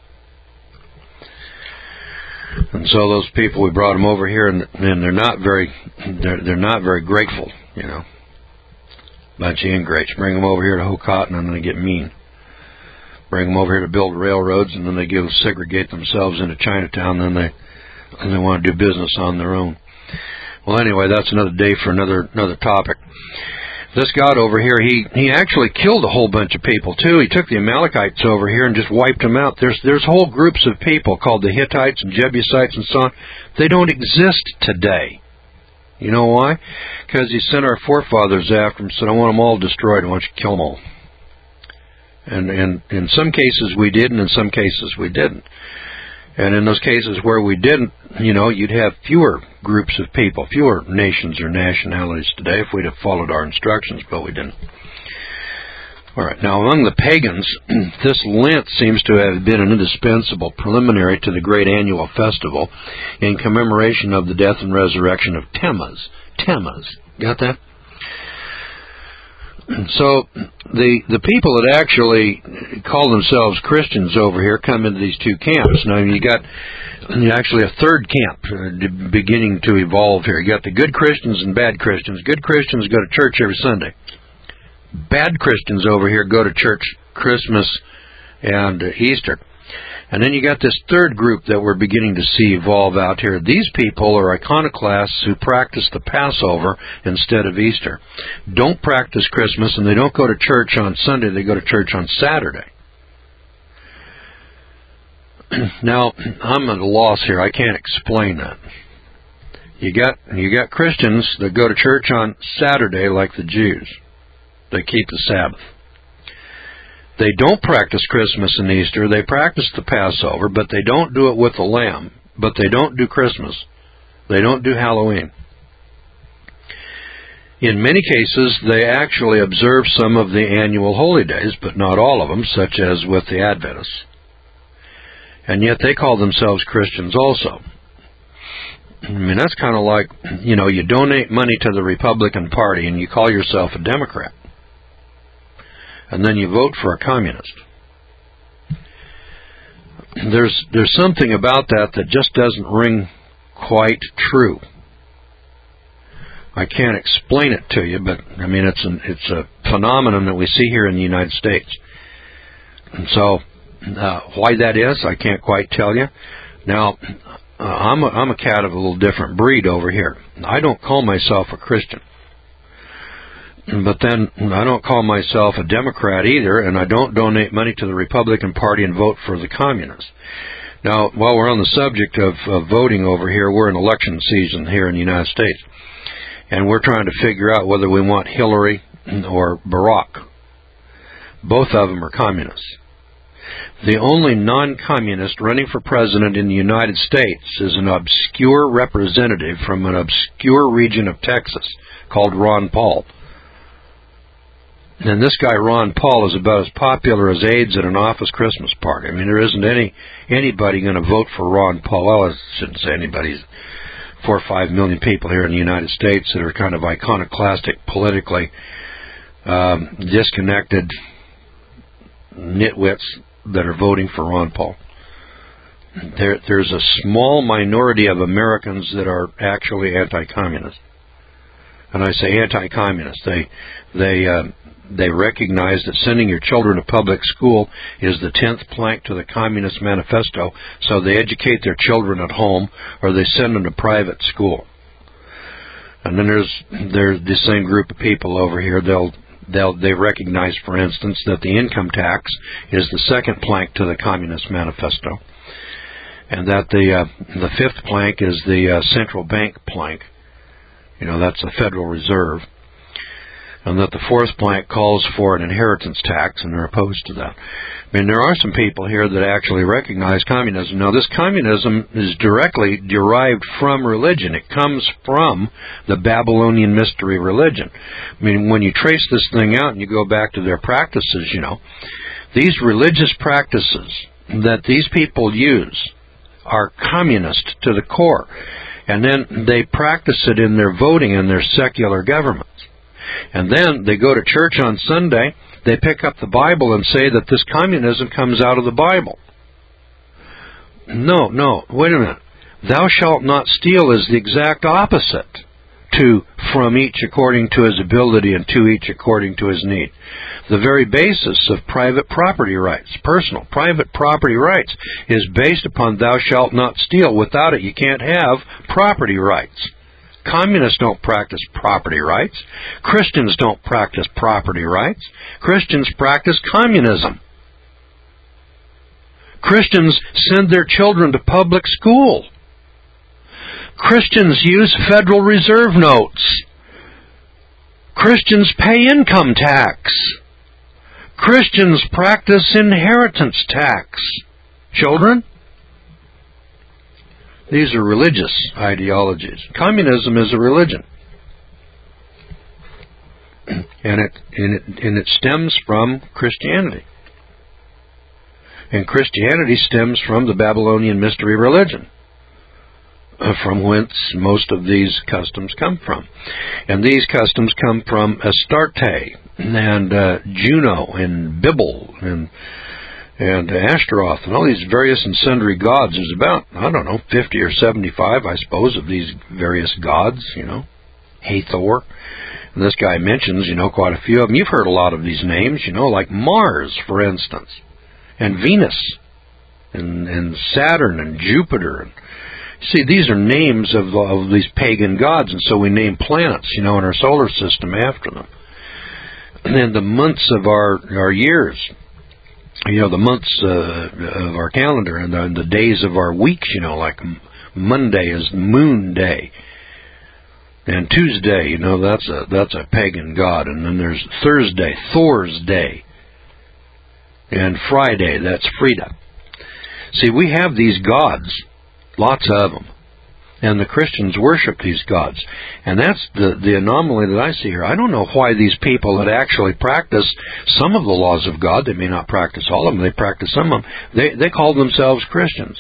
And so those people, we brought them over here, and they're not very grateful, Bunch of ingrates. Bring them over here to hoe cotton, and they get mean. Bring them over here to build railroads, and then they segregate themselves into Chinatown, and then they want to do business on their own. Well, anyway, that's another day for another topic. This God over here, he actually killed a whole bunch of people, too. He took the Amalekites over here and just wiped them out. There's whole groups of people called the Hittites and Jebusites and so on. They don't exist today. You know why? Because he sent our forefathers after them and said, I want them all destroyed. I want you to kill them all. And in some cases we did, and in some cases we didn't. And in those cases where we didn't, you'd have fewer groups of people, fewer nations or nationalities today if we'd have followed our instructions, but we didn't. All right. Now, among the pagans, this Lent seems to have been an indispensable preliminary to the great annual festival in commemoration of the death and resurrection of Tammuz. Tammuz. Got that? So the people that actually call themselves Christians over here come into these two camps. Now, you got actually a third camp beginning to evolve here. You got the good Christians and bad Christians. Good Christians go to church every Sunday. Bad Christians over here go to church Christmas and Easter. And then you got this third group that we're beginning to see evolve out here. These people are iconoclasts who practice the Passover instead of Easter. Don't practice Christmas, and they don't go to church on Sunday. They go to church on Saturday. Now, I'm at a loss here. I can't explain that. You got Christians that go to church on Saturday like the Jews. They keep the Sabbath. They don't practice Christmas and Easter. They practice the Passover, but they don't do it with the lamb. But they don't do Christmas. They don't do Halloween. In many cases, they actually observe some of the annual holy days, but not all of them, such as with the Adventists. And yet they call themselves Christians also. I mean, that's kind of like, you donate money to the Republican Party and you call yourself a Democrat. And then you vote for a communist. There's something about that just doesn't ring quite true. I can't explain it to you, but I mean it's a phenomenon that we see here in the United States. And so why that is, I can't quite tell you. Now, I'm a cat of a little different breed over here. I don't call myself a Christian. But then I don't call myself a Democrat either, and I don't donate money to the Republican Party and vote for the communists. Now, while we're on the subject of voting over here, we're in election season here in the United States, and we're trying to figure out whether we want Hillary or Barack. Both of them are communists. The only non-communist running for president in the United States is an obscure representative from an obscure region of Texas called Ron Paul. And this guy, Ron Paul, is about as popular as AIDS at an office Christmas party. I mean, there isn't anybody going to vote for Ron Paul. Well, I shouldn't say anybody. 4 or 5 million people here in the United States that are kind of iconoclastic, politically disconnected nitwits that are voting for Ron Paul. There's a small minority of Americans that are actually anti-communist. And I say anti-communist. They recognize that sending your children to public school is the 10th plank to the Communist Manifesto, so they educate their children at home or they send them to private school. And then there's the same group of people over here. They recognize, for instance, that the income tax is the second plank to the Communist Manifesto, and that the fifth plank is the central bank plank. That's the Federal Reserve. And that the fourth plank calls for an inheritance tax, and they're opposed to that. I mean, there are some people here that actually recognize communism. Now, this communism is directly derived from religion. It comes from the Babylonian mystery religion. I mean, when you trace this thing out and you go back to their practices, these religious practices that these people use are communist to the core. And then they practice it in their voting and their secular governments. And then they go to church on Sunday, they pick up the Bible and say that this communism comes out of the Bible. No, wait a minute. Thou shalt not steal is the exact opposite to from each according to his ability and to each according to his need. The very basis of private property rights, personal private property rights, is based upon thou shalt not steal. Without it, you can't have property rights. Communists don't practice property rights. Christians don't practice property rights. Christians practice communism. Christians send their children to public school. Christians use Federal Reserve notes. Christians pay income tax. Christians practice inheritance tax. Children? These are religious ideologies. Communism is a religion. and it stems from Christianity. And Christianity stems from the Babylonian mystery religion, from whence most of these customs come from. And these customs come from Astarte and Juno and Bibel and Ashtaroth and all these various and sundry gods. There's about, 50 or 75, I suppose, of these various gods, Hathor. And this guy mentions, quite a few of them. You've heard a lot of these names, like Mars, for instance, and Venus, and Saturn, and Jupiter. See, these are names of these pagan gods, and so we name planets, in our solar system after them. And then the months of our years, the months of our calendar, and the days of our weeks, like Monday is Moon Day. And Tuesday, that's a pagan god. And then there's Thursday, Thor's Day. And Friday, that's Frida. See, we have these gods, lots of them. And the Christians worship these gods. And that's the anomaly that I see here. I don't know why these people that actually practice some of the laws of God, they may not practice all of them, they practice some of them, they call themselves Christians.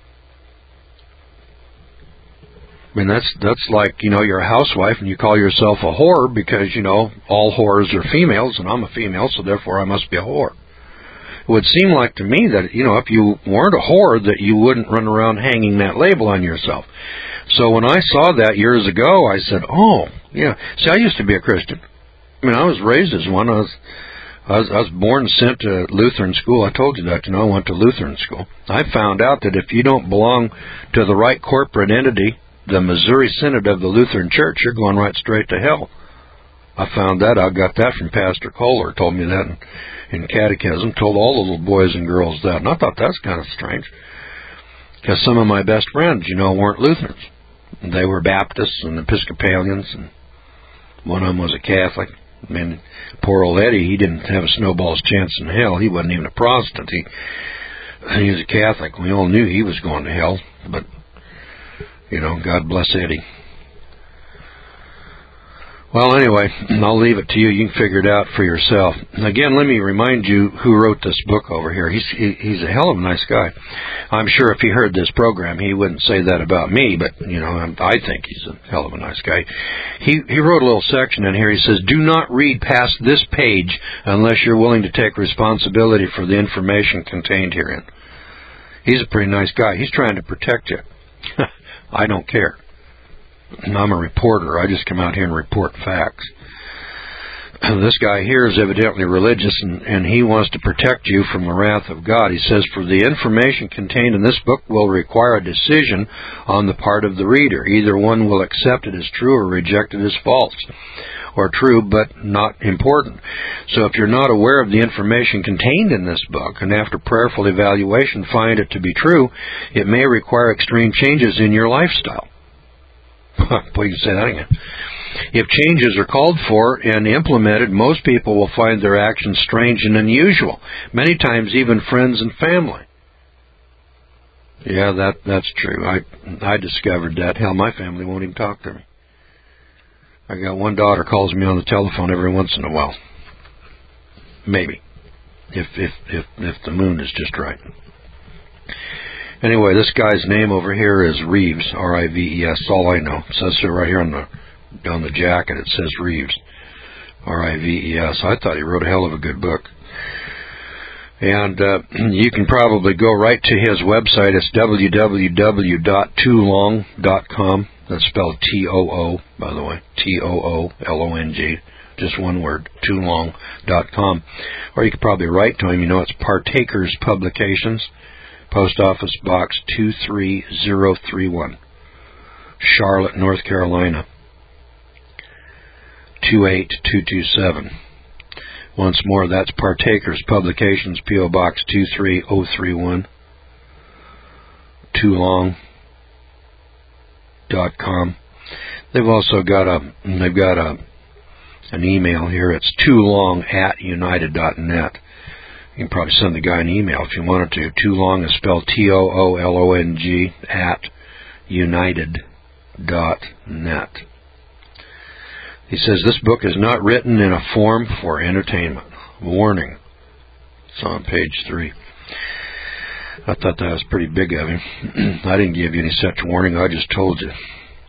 I mean, that's like, you're a housewife and you call yourself a whore because, all whores are females and I'm a female, so therefore I must be a whore. It would seem like to me that, if you weren't a whore, that you wouldn't run around hanging that label on yourself. So when I saw that years ago, I said, oh, yeah. See, I used to be a Christian. I mean, I was raised as one. I was born and sent to Lutheran school. I told you that, I went to Lutheran school. I found out that if you don't belong to the right corporate entity, the Missouri Synod of the Lutheran Church, you're going right straight to hell. I found that. I got that from Pastor Kohler. Told me that in catechism. Told all the little boys and girls that. And I thought that's kind of strange. Because some of my best friends, weren't Lutherans. They were Baptists and Episcopalians. And one of them was a Catholic. I mean, poor old Eddie, he didn't have a snowball's chance in hell. He wasn't even a Protestant. He was a Catholic. We all knew he was going to hell. But, God bless Eddie. Well, anyway, I'll leave it to you. You can figure it out for yourself. Again, let me remind you who wrote this book over here. He's a hell of a nice guy. I'm sure if he heard this program, he wouldn't say that about me, but, I think he's a hell of a nice guy. He wrote a little section in here. He says, do not read past this page unless you're willing to take responsibility for the information contained herein. He's a pretty nice guy. He's trying to protect you. I don't care. I'm a reporter. I just come out here and report facts. This guy here is evidently religious, and he wants to protect you from the wrath of God. He says, for the information contained in this book will require a decision on the part of the reader. Either one will accept it as true or reject it as false, or true but not important. So if you're not aware of the information contained in this book, and after prayerful evaluation find it to be true, it may require extreme changes in your lifestyle. Boy, you can say that again. If changes are called for and implemented, most people will find their actions strange and unusual. Many times, even friends and family. Yeah, that's true. I discovered that. Hell, my family won't even talk to me. I got one daughter calls me on the telephone every once in a while. Maybe, if the moon is just right. Anyway, this guy's name over here is Reeves, R-I-V-E-S. That's all I know. It says so right here on the jacket. It says Reeves, R-I-V-E-S. I thought he wrote a hell of a good book. And you can probably go right to his website. It's www.toolong.com. That's spelled T-O-O, by the way, T-O-O-L-O-N-G. Just one word, toolong.com. Or you could probably write to him. It's Partakers Publications. Post Office Box 23031, Charlotte, North Carolina, 28227. Once more, that's Partakers Publications, P.O. Box 23031, toolong.com. They've also got an email here. It's toolong@united.net. You can probably send the guy an email if you wanted to. Toolong is spelled Toolong @united.net. He says, this book is not written in a form for entertainment. Warning. It's on page 3. I thought that was pretty big of him. I didn't give you any such warning. I just told you.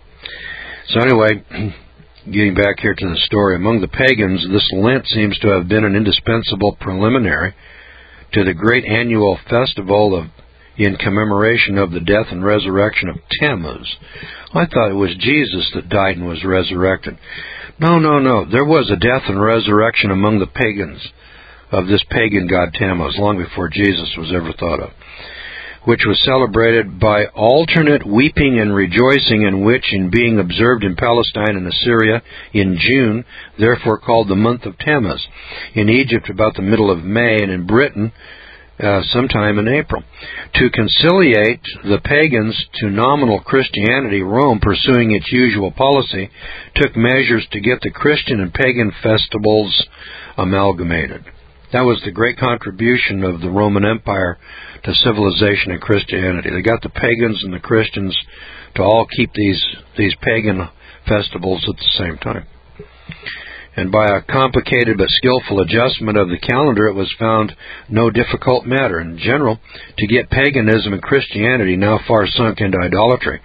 So anyway, getting back here to the story. Among the pagans, this Lent seems to have been an indispensable preliminary to the great annual festival in commemoration of the death and resurrection of Tammuz. I thought it was Jesus that died and was resurrected. No. There was a death and resurrection among the pagans of this pagan god Tammuz, long before Jesus was ever thought of, which was celebrated by alternate weeping and rejoicing, and which, in being observed in Palestine and Assyria in June, therefore called the month of Tammuz, in Egypt about the middle of May, and in Britain sometime in April. To conciliate the pagans to nominal Christianity, Rome, pursuing its usual policy, took measures to get the Christian and pagan festivals amalgamated. That was the great contribution of the Roman Empire to civilization and Christianity. They got the pagans and the Christians to all keep these pagan festivals at the same time. And by a complicated but skillful adjustment of the calendar, it was found no difficult matter, in general, to get paganism and Christianity, now far sunk into idolatry,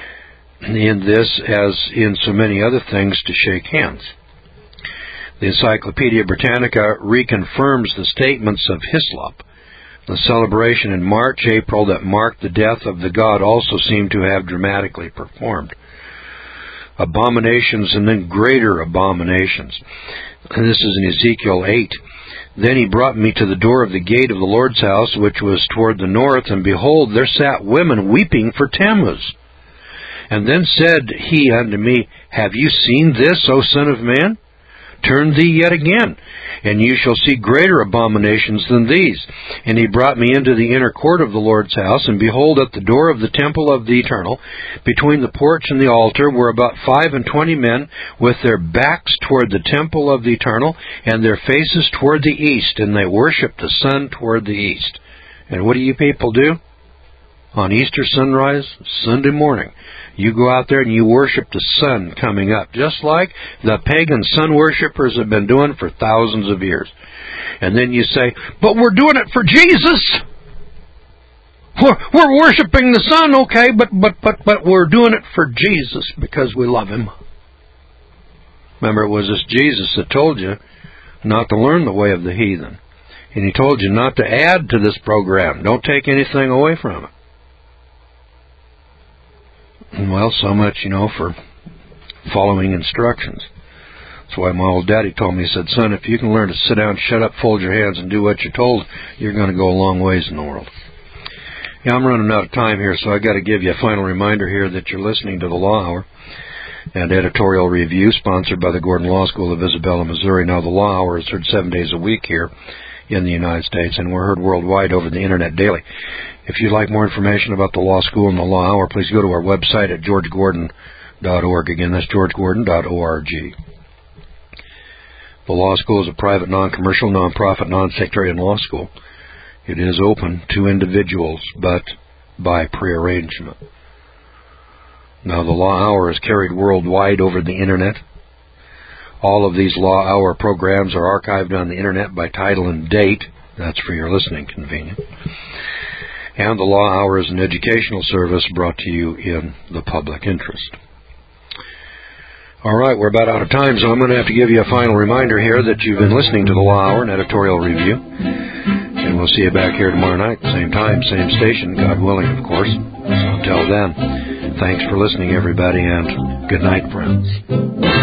in this as in so many other things, to shake hands. The Encyclopedia Britannica reconfirms the statements of Hislop. The celebration in March, April that marked the death of the god also seemed to have dramatically performed. Abominations and then greater abominations. And this is in Ezekiel 8. Then he brought me to the door of the gate of the Lord's house, which was toward the north, and behold, there sat women weeping for Tammuz. And then said he unto me, Have you seen this, O son of man? Turn thee yet again, and you shall see greater abominations than these. And he brought me into the inner court of the Lord's house, and behold, at the door of the temple of the Eternal, between the porch and the altar, were about 25 men, with their backs toward the temple of the Eternal, and their faces toward the east, and they worshipped the sun toward the east. And what do you people do? On Easter sunrise, Sunday morning, you go out there and you worship the sun coming up, just like the pagan sun worshippers have been doing for thousands of years. And then you say, but we're doing it for Jesus. We're worshiping the sun, okay, but we're doing it for Jesus because we love him. Remember, it was this Jesus that told you not to learn the way of the heathen. And he told you not to add to this program. Don't take anything away from it. Well, so much, for following instructions. That's why my old daddy told me, he said, son, if you can learn to sit down, shut up, fold your hands, and do what you're told, you're going to go a long ways in the world. Yeah, I'm running out of time here, so I got to give you a final reminder here that you're listening to the Law Hour, and editorial review sponsored by the Gordon Law School of Isabella, Missouri. Now, the Law Hour is heard 7 days a week here in the United States, and we're heard worldwide over the Internet daily. If you'd like more information about the Law School and the Law Hour, please go to our website at georgegordon.org. Again, that's georgegordon.org. The Law School is a private, non-commercial, non-profit, non-sectarian law school. It is open to individuals, but by prearrangement. Now, the Law Hour is carried worldwide over the Internet. All of these Law Hour programs are archived on the Internet by title and date. That's for your listening convenience. And the Law Hour is an educational service brought to you in the public interest. All right, we're about out of time, so I'm going to have to give you a final reminder here that you've been listening to the Law Hour and editorial review. And we'll see you back here tomorrow night, same time, same station, God willing, of course. So until then, thanks for listening, everybody, and good night, friends.